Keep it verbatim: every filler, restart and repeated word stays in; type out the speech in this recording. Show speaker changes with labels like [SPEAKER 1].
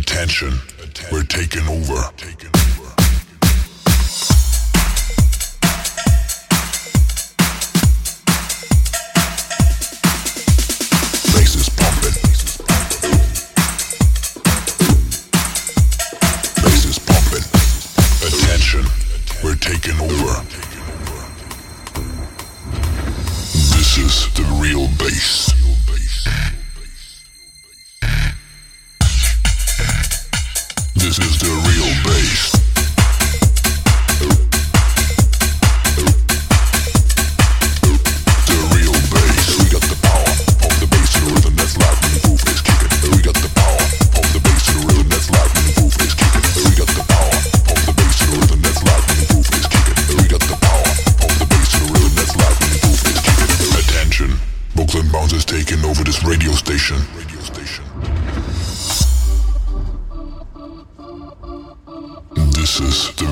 [SPEAKER 1] Attention, we're taking over. Bass is pumping. Bass is pumping. Attention, we're taking over. This is the real bass. This is the real bass. The real bass. We got the power of the bass to the rhythm that's live when the groove is kicking. We got the power of the bass to the rhythm that's live when the groove is kicking. We got the power of the bass to the rhythm that's live when the groove is kicking. We got the power of the bass to the rhythm that's live when the groove is kicking. Attention, Brooklyn Bounce is taking over this radio station. Radio station. This is